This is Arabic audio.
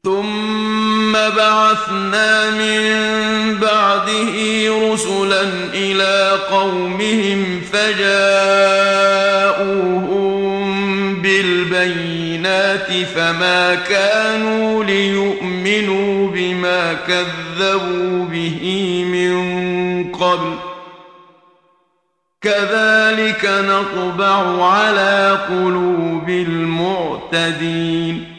ثم بعثنا من بعده رسلا إلى قومهم فجاءوهم بالبينات فما كانوا ليؤمنوا بما كذبوا به من قبل كذلك نطبع على قلوب المعتدين